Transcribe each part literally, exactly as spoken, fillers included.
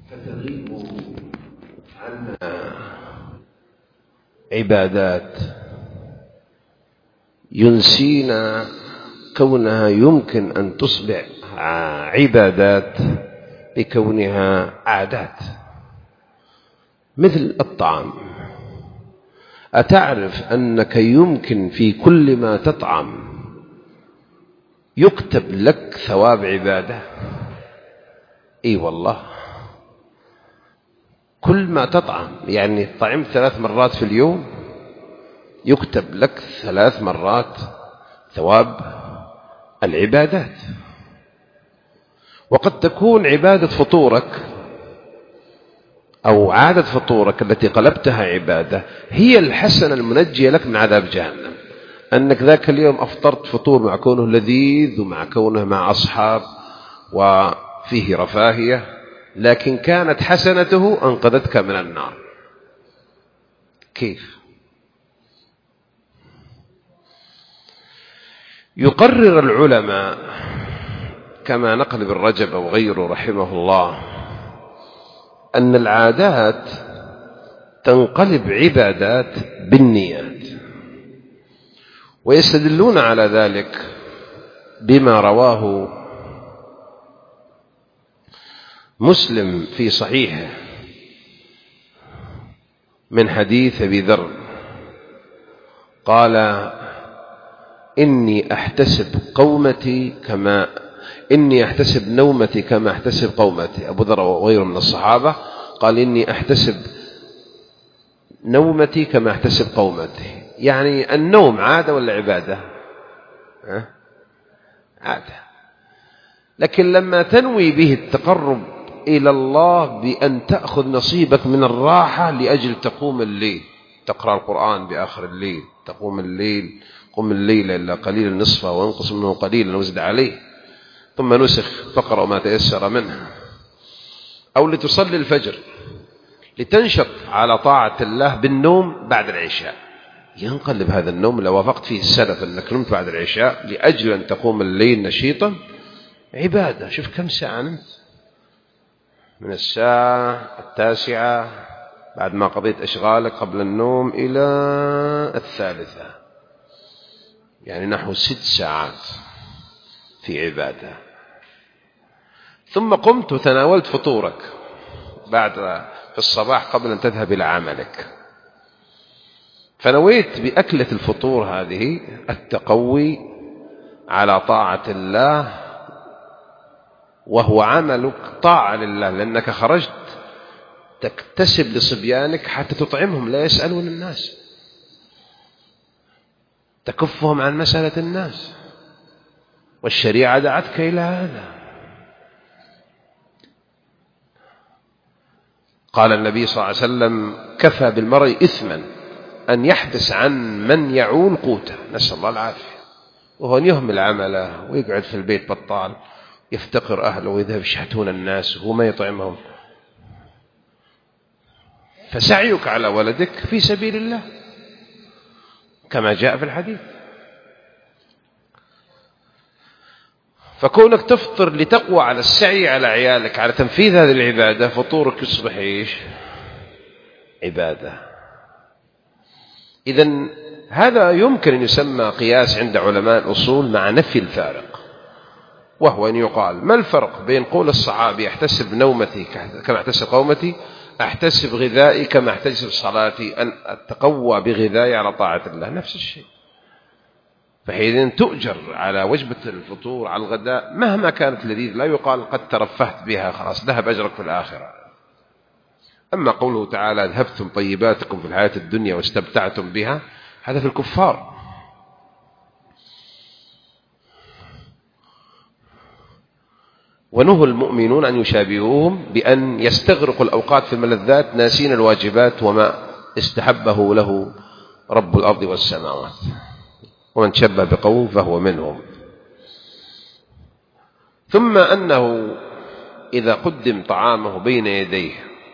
فتغيب عنا عبادات ينسينا كونها يمكن أن تصبح عبادات بكونها عادات، مثل الطعام. أتعرف أنك يمكن في كل ما تطعم يكتب لك ثواب عبادة؟ اي والله، كل ما تطعم، يعني طعمت ثلاث مرات في اليوم يكتب لك ثلاث مرات ثواب العبادات. وقد تكون عبادة فطورك أو عادة فطورك التي قلبتها عبادة هي الحسنة المنجية لك من عذاب جهنم، أنك ذاك اليوم أفطرت فطور مع كونه لذيذ ومع كونه مع أصحاب وفيه رفاهية، لكن كانت حسنته أنقذتك من النار. كيف؟ يقرر العلماء كما نقل ابن رجب وغيره رحمه الله أن العادات تنقلب عبادات بالنيات، ويستدلون على ذلك بما رواه مسلم في صحيحه من حديث أبي ذر قال: إني أحتسب قومتي كما إني أحتسب نومتي كما أحتسب قومتي. أبو ذر وغيره من الصحابة قال: إني أحتسب نومتي كما أحتسب قومتي. يعني النوم عادة ولا عبادة؟ أه؟ عادة، لكن لما تنوي به التقرب إلى الله بأن تأخذ نصيبك من الراحة لأجل تقوم الليل، تقرأ القرآن بآخر الليل، تقوم الليل، قم الليل إلا قليلا نصفه وانقص منه قليلا وزد عليه ثم نسخ فقرأ ما تيسر منه، أو لتصلي الفجر لتنشط على طاعة الله بالنوم بعد العشاء، ينقلب هذا النوم لو وافقت فيه السلف أنك نمت بعد العشاء لأجل أن تقوم الليل نشيطا عبادة. شوف كم ساعة نمت، من الساعة التاسعة بعد ما قضيت أشغالك قبل النوم إلى الثالثة، يعني نحو ست ساعات في عبادة. ثم قمت وتناولت فطورك بعد في الصباح قبل أن تذهب إلى عملك، فنويت بأكلة الفطور هذه التقوي على طاعة الله، وهو عملك طاعة لله، لأنك خرجت تكتسب لصبيانك حتى تطعمهم، لا يسألون الناس، تكفهم عن مسألة الناس، والشريعة دعتك إلى هذا. قال النبي صلى الله عليه وسلم: كفى بالمرء إثما أن يحبس عن من يعول قوته، نسأل الله العافية، وهو يهمل عمله ويقعد في البيت بطال، يفتقر أهله ويذهب يشحتون الناس وهو ما يطعمهم. فسعيك على ولدك في سبيل الله كما جاء في الحديث. فكونك تفطر لتقوى على السعي على عيالك على تنفيذ هذه العبادة، فطورك يصبح إيش؟ عبادة. إذن هذا يمكن أن يسمى قياس عند علماء الأصول مع نفي الفارق، وهو أن يقال: ما الفرق بين قول الصحابي أحتسب نومتي كما أحتسب قومتي، أحتسب غذائي كما أحتسب صلاتي، أن أتقوى بغذائي على طاعة الله، نفس الشيء. فحينئذ تؤجر على وجبة الفطور على الغداء مهما كانت لذيذ، لا يقال قد ترفهت بها خلاص ذهب أجرك في الآخرة. أما قوله تعالى: ذهبتم طيباتكم في الحياة الدنيا واستمتعتم بها، هذا في الكفار. ونهى المؤمنون أن يشابهوهم بأن يستغرقوا الأوقات في الملذات ناسين الواجبات وما استحبه له رب الأرض والسماوات، ومن شبه بقوم فهو منهم. ثم أنه إذا قدم طعامه بين يديه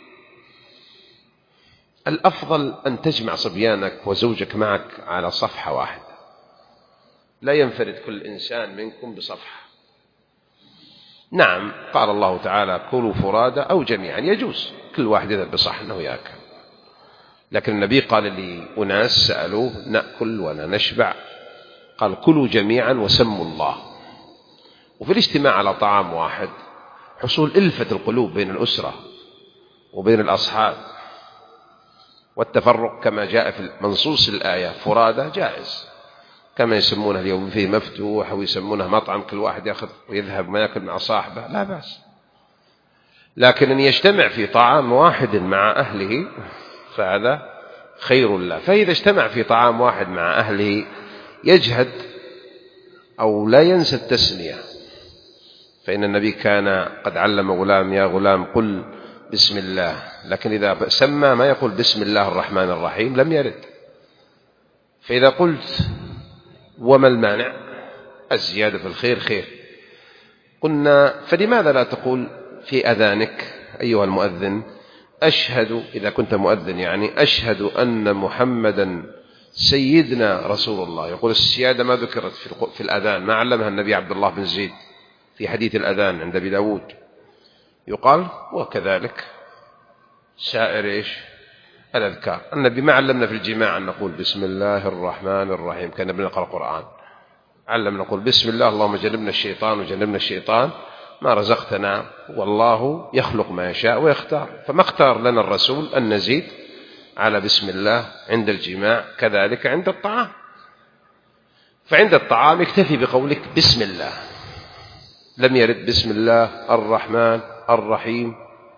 الأفضل أن تجمع صبيانك وزوجك معك على صفحة واحدة، لا ينفرد كل إنسان منكم بصفحة، نعم قال الله تعالى كلوا فرادى أو جميعا، يجوز كل واحد يذهب بصحنه ويأكل، لكن النبي قال لي أناس سألوه نأكل ولا نشبع، قال كلوا جميعا وسموا الله. وفي الاجتماع على طعام واحد حصول ألفة القلوب بين الأسرة وبين الأصحاب، والتفرق كما جاء في منصوص الآية فرادى جائز، كما يسمونه اليوم فيه مفتوح أو يسمونه مطعم كل واحد يأخذ ويذهب ما يأكل مع صاحبه، لا بأس. لكن أن يجتمع في طعام واحد مع أهله فهذا خير له. فإذا اجتمع في طعام واحد مع أهله يجهد أو لا ينسى التسمية، فإن النبي كان قد علم غلام يا غلام قل بسم الله، لكن إذا سمى ما يقول بسم الله الرحمن الرحيم لم يرد. فإذا قلت وما المانع الزيادة في الخير خير، قلنا فلماذا لا تقول في أذانك أيها المؤذن أشهد، إذا كنت مؤذن يعني أشهد أن محمدا سيدنا رسول الله. يقول السيادة ما ذكرت في الأذان، ما علمها النبي عبد الله بن زيد في حديث الأذان عند أبي داود. يقال وكذلك سائر إيش الأذكار. النبي ما علمنا في الجماع أن نقول بسم الله الرحمن الرحيم، كان بنقرأ القرآن علم نقول بسم الله اللهم جنبنا الشيطان وجنبنا الشيطان ما رزقتنا، والله يخلق ما يشاء ويختار. فما اختار لنا الرسول أن نزيد على بسم الله عند الجماع، كذلك عند الطعام. فعند الطعام اكتفي بقولك بسم الله، لم يرد بسم الله الرحمن الرحيم.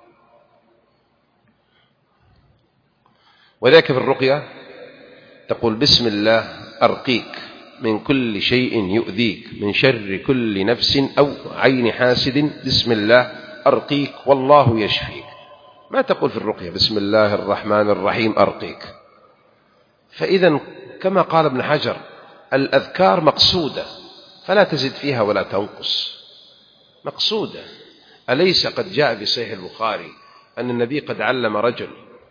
وذلك في الرقية تقول بسم الله أرقيك من كل شيء يؤذيك من شر كل نفس أو عين حاسد، بسم الله أرقيك والله يشفيك. ما تقول في الرقية بسم الله الرحمن الرحيم أرقيك. فإذا كما قال ابن حجر الأذكار مقصودة فلا تزد فيها ولا تنقص، مقصودة. أليس قد جاء في صحيح البخاري أن النبي قد علم رجل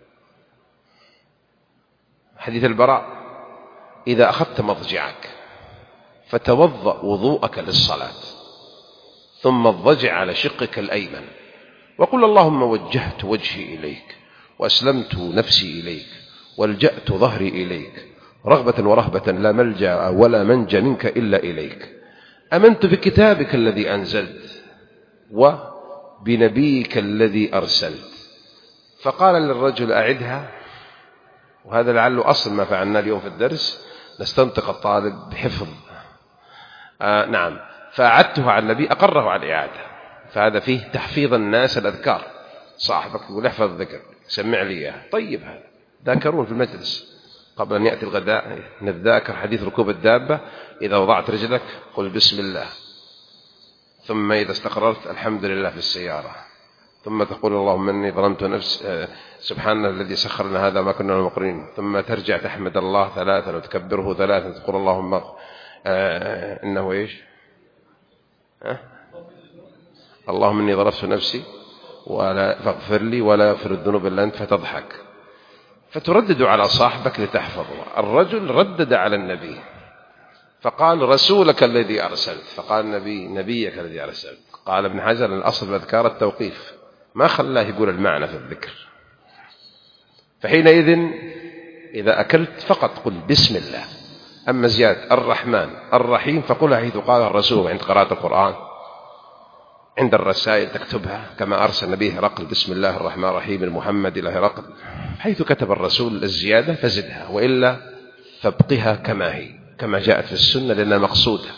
حديث البراء إذا أخذت مضجعك فتوضأ وضوءك للصلاة ثم اضطجع على شقك الأيمن وقل اللهم وجهت وجهي إليك وأسلمت نفسي إليك والجأت ظهري إليك رغبة ورهبة لا ملجأ ولا منجى منك إلا إليك، أمنت بكتابك الذي أنزلت وبنبيك الذي أرسلت. فقال للرجل أعدها، وهذا لعله أصل ما فعلنا اليوم في الدرس، نستنطق الطالب بحفظ. آه نعم، فأعدته على النبي أقره على الإعادة. فهذا فيه تحفيظ الناس الأذكار، صاحبك يقول احفظ ذكر سمع لي إياه، طيب هذا ذاكرون في المجلس قبل أن يأتي الغداء نتذاكر حديث ركوب الدابة، إذا وضعت رجلك قل بسم الله، ثم إذا استقررت الحمد لله في السيارة، ثم تقول اللهم إني ظلمت نفسي سبحان الذي سخر لنا هذا ما كنا مقرنين، ثم ترجع تحمد الله ثلاثا وتكبره ثلاثا، تقول اللهم آه إنه إيش آه؟ اللهم إني ظلمت نفسي ولا فاغفر لي ولا يغفر الذنوب إلا أنت، فتضحك فتردد على صاحبك لتحفظه. الرجل ردد على النبي فقال رسولك الذي أرسلت، فقال النبي نبيك الذي أرسلت. قال ابن حجر الأصل في الأذكار التوقيف، ما خلاه يقول المعنى في الذكر. فحينئذ إذا أكلت فقط قل بسم الله. أما زيادة الرحمن الرحيم فقلها حيث قال الرسول عند قراءة القرآن، عند الرسائل تكتبها كما أرسل نبيه هرقل بسم الله الرحمن الرحيم المحمد إلى هرقل، حيث كتب الرسول الزيادة فزدها، وإلا فابقها كما هي كما جاءت في السنة لأنها مقصودة.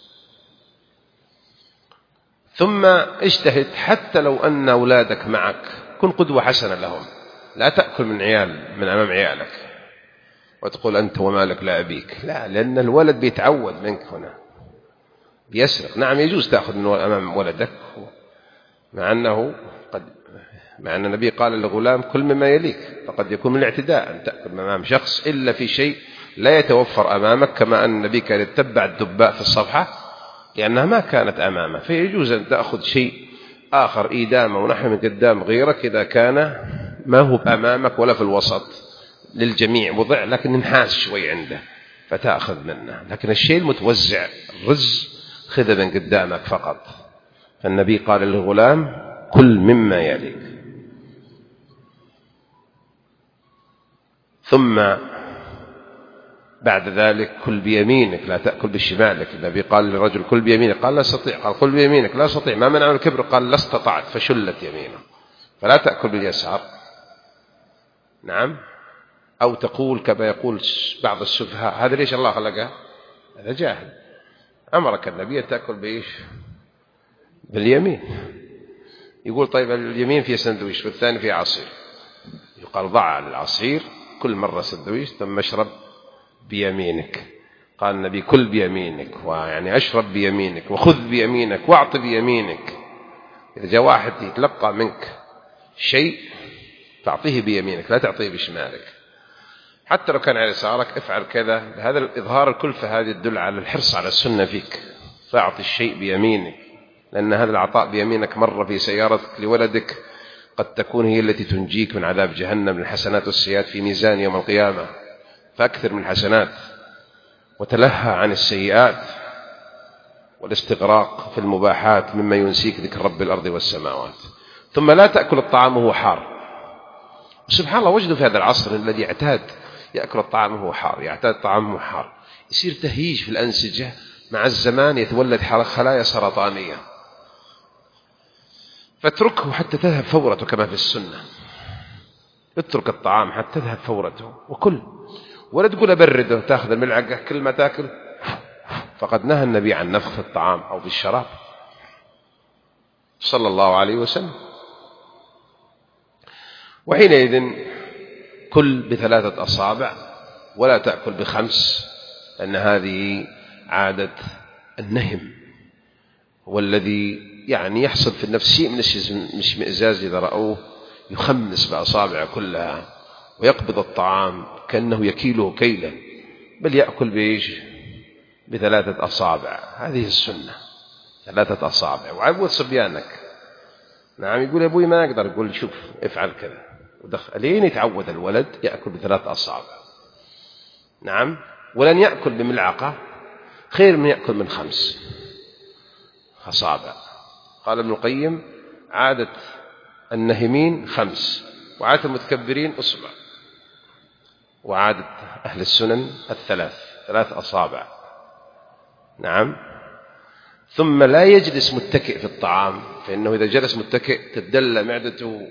ثم اجتهد حتى لو أن أولادك معك كن قدوة حسنة لهم، لا تأكل من عيال من أمام عيالك وتقول أنت ومالك لا أبيك، لا، لأن الولد بيتعود منك هنا بيسرق. نعم يجوز تأخذ من أمام ولدك، مع أنه قد مع أن النبي قال للغلام كل مما يليك، فقد يكون من الاعتداء أن تأكل من أمام شخص إلا في شيء لا يتوفر أمامك، كما أن النبي كان يتبع الدباء في الصفحة لأنها ما كانت أمامه، فيجوز أن تأخذ شيء آخر إيدامه ونحن من قدام غيرك إذا كان ما هو أمامك ولا في الوسط للجميع وضع، لكن ننحاس شوي عنده فتأخذ منه. لكن الشيء المتوزع الرز خذه من قدامك فقط، فالنبي قال للغلام كل مما يليك. ثم بعد ذلك كل بيمينك لا تأكل بشمالك. النبي قال للرجل كل بيمينك، قال لا استطيع، قال كل بيمينك، لا استطيع، ما منعه الكبر، قال لا استطعت، فشلت يمينه. فلا تأكل باليسار. نعم. أو تقول كما يقول بعض السفهاء هذا ليش الله خلقه؟ هذا جاهل. أمرك النبي تأكل بإيش؟ باليمين. يقول طيب اليمين فيه سندويش والثاني فيه عصير، يقال ضع على العصير كل مرة سندويش ثم اشرب بيمينك. قال النبي كل بيمينك، ويعني أشرب بيمينك، وخذ بيمينك، واعط بيمينك. إذا جاء واحد يتلقى منك شيء تعطيه بيمينك، لا تعطيه بشمالك. حتى لو كان على يسارك افعل كذا. هذا الإظهار الكلفة هذه تدل على الحرص على السنة فيك. فاعطي الشيء بيمينك، لأن هذا العطاء بيمينك مرة في سيارتك لولدك قد تكون هي التي تنجيك من عذاب جهنم، من الحسنات والسيئات في ميزان يوم القيامة. فأكثر من الحسنات وتلهى عن السيئات والاستغراق في المباحات مما ينسيك ذكر رب الأرض والسماوات. ثم لا تأكل الطعام وهو حار. سبحان الله، وجدوا في هذا العصر الذي يعتاد يأكل الطعام وهو حار، يعتاد الطعام وهو حار، يصير تهيج في الأنسجة. مع الزمان يتولد خلايا سرطانية. فاتركه حتى تذهب فورته كما في السنة. اترك الطعام حتى تذهب فورته وكل، ولا تقول أبرده، تأخذ الملعقة كل ما تأكل. فقد نهى النبي عن نفخ في الطعام أو في الشراب صلى الله عليه وسلم. وحينئذ كل بثلاثة أصابع ولا تأكل بخمس، لأن هذه عادة النهم، والذي يعني يحصل في النفس شيء من الاشمئزاز إذا رأوه يخمس بأصابعه كلها ويقبض الطعام كأنه يكيله كيلا، بل يأكل بإيش؟ بثلاثة أصابع. هذه السنة، ثلاثة أصابع. وعود صبيانك. نعم. يقول يا أبوي ما أقدر، يقول شوف افعل كذا ودخل. لين يتعود الولد يأكل بثلاث أصابع. نعم. ولن يأكل بملعقة خير من يأكل من خمس أصابع. قال ابن القيم عادة النهمين خمس، وعادة المتكبرين أصبع، وعادة أهل السنن الثلاث، ثلاث أصابع. نعم. ثم لا يجلس متكئ في الطعام، فإنه إذا جلس متكئ تدلى معدته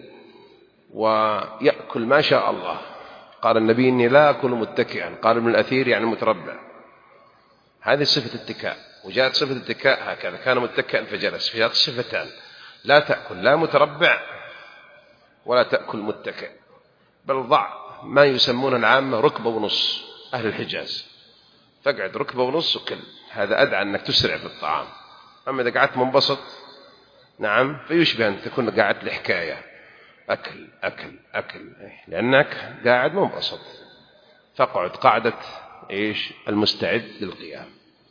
ويأكل ما شاء الله. قال النبي إني لا أكل متكئا. قال ابن الأثير يعني متربع. هذه صفة الاتكاء. وجاءت صفة الاتكاء هكذا، كان متكئا فجلس. في هذه الصفتان لا تأكل لا متربع ولا تأكل متكئ، بل ضع ما يسمون العامة ركبة ونص، أهل الحجاز، فاقعد ركبة ونص وكل. هذا أدعى أنك تسرع في الطعام. أما إذا قعدت منبسط، نعم، فيشبه أن تكون قاعد لحكاية أكل أكل أكل، لأنك قاعد منبسط. فاقعد قاعدة إيش؟ المستعد للقيام.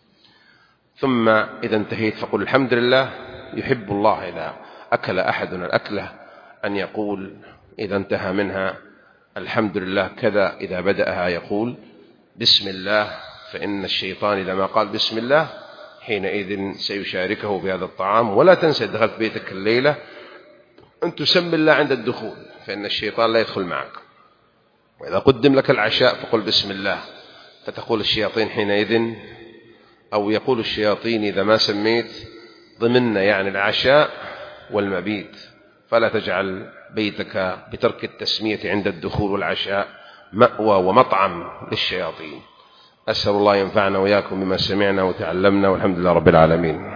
ثم إذا انتهيت فقل الحمد لله. يحب الله إذا أكل أحدنا الأكلة أن يقول إذا انتهى منها الحمد لله كذا. إذا بدأها يقول بسم الله، فإن الشيطان إذا ما قال بسم الله حينئذ سيشاركه بهذا الطعام. ولا تنسى دخلت بيتك الليلة أن تسمي الله عند الدخول، فإن الشيطان لا يدخل معك. وإذا قدم لك العشاء فقل بسم الله، فتقول الشياطين حينئذ، أو يقول الشياطين إذا ما سميت ضمن يعني العشاء والمبيت. فلا تجعل بيتك بترك التسمية عند الدخول والعشاء مأوى ومطعم للشياطين. أسأل الله ينفعنا وإياكم بما سمعنا وتعلمنا، والحمد لله رب العالمين.